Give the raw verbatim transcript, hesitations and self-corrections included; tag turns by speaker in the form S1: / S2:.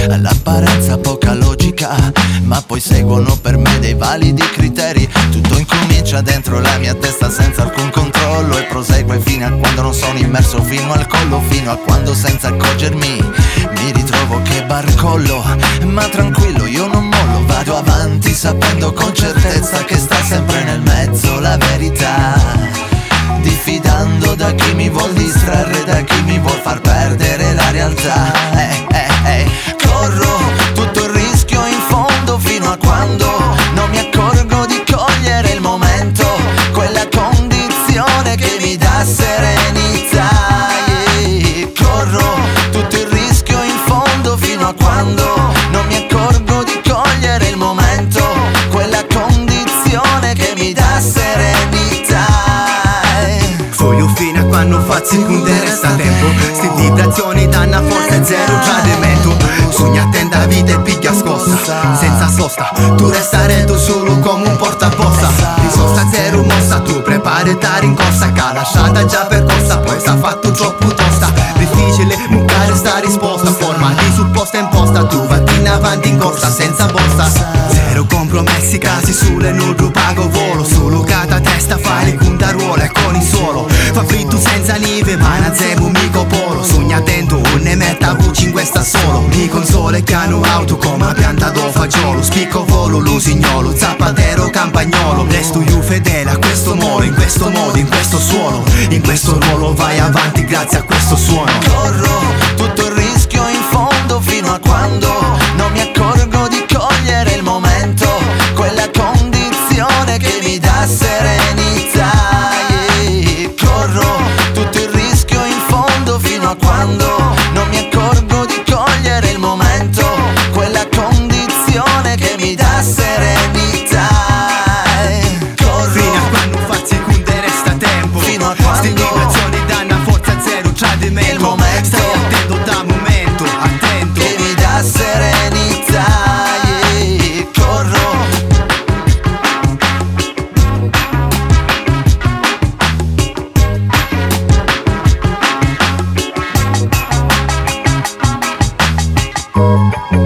S1: all'apparenza poca logica, ma poi seguono per me dei validi criteri. Tutto incomincia dentro la mia testa senza alcun controllo e prosegue fino a quando non sono immerso fino al collo, fino a quando senza accorgermi mi ritrovo che barcollo. Ma tranquillo, io non mollo, vado avanti sapendo con certezza che sta sempre nel mezzo la verità, diffidando da chi mi vuol distrarre, da chi mi vuol far perdere la realtà. Eh, eh, eh. Corro tutto il rischio in fondo fino a quando non mi accorgo di cogliere il momento, quella condizione che mi dà serenità. Yeah. Corro tutto il rischio in fondo fino a quando non mi accorgo di cogliere il momento, quella condizione che mi dà serenità.
S2: Voglio fino a quando fa seconde resta tempo. Sti vibrazioni danno forza zero tradimento. Sogna attenda vita e piglia scossa senza sosta, tu resta retto solo come un portaposta. Risosta zero mossa, tu prepari da rincorsa, che lasciata già percorsa, poi sta fatto troppo tosta. Difficile mucare sta risposta, forma di supposta imposta, tu vatti in avanti in corsa senza borsa. Zero compromessi, casi sulle nudo pago volo, solo cata testa fai conta ruola e con il suolo. Fa fritto senza nive, ma non zemo mico polo. Sogna attento, non ne metta voce in questa solo. Mi console che hanno auto come pianta do fagiolo. Spicco volo, lusignolo, zappatero, campagnolo. Resto io fedele a questo molo, in questo modo, in questo suolo. In questo ruolo vai avanti grazie a questo suono.
S1: Corro tutto il rischio in fondo fino a quando non mi accorgo di cogliere il momento, quella condizione che mi dà serenità. Yeah. Corro tutto il rischio in fondo fino a quando non mi accorgo di cogliere il momento, quella condizione che mi dà serenità. Corro
S2: fino a quando fa seconde resta tempo,
S1: fino a quando
S2: sti vibrazioni danno forza zero tradimento.
S1: il momento,
S2: stai attento da momento, attento,
S1: che mi dà serenità. Yeah. Corro
S3: Oh,